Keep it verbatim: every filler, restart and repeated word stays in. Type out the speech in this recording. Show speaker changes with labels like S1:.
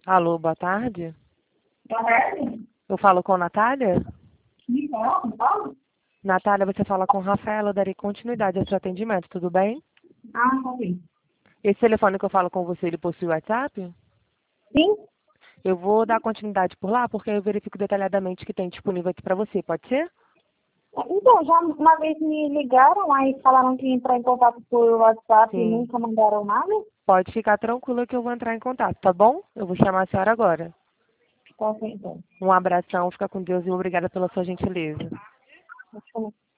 S1: Alô, boa tarde.
S2: Boa tarde.
S1: Eu falo com Natália?
S2: Me fala, me fala.
S1: Natália, você fala com Rafaela, eu darei continuidade ao seu atendimento, tudo bem?
S2: Ah, tá bem.
S1: Esse telefone que eu falo com você, ele possui WhatsApp?
S2: Sim?
S1: Eu vou dar continuidade por lá, porque eu verifico detalhadamente o que tem disponível aqui para você, pode ser?
S2: Então, já uma vez me ligaram, aí falaram que ia entrar em contato por WhatsApp e
S1: Sim.
S2: nunca mandaram nada.
S1: Pode ficar tranquila que eu vou entrar em contato, tá bom? Eu vou chamar a senhora agora.
S2: Qual que é, então?
S1: Um abração, fica com Deus e obrigada pela sua gentileza.
S2: Deixa eu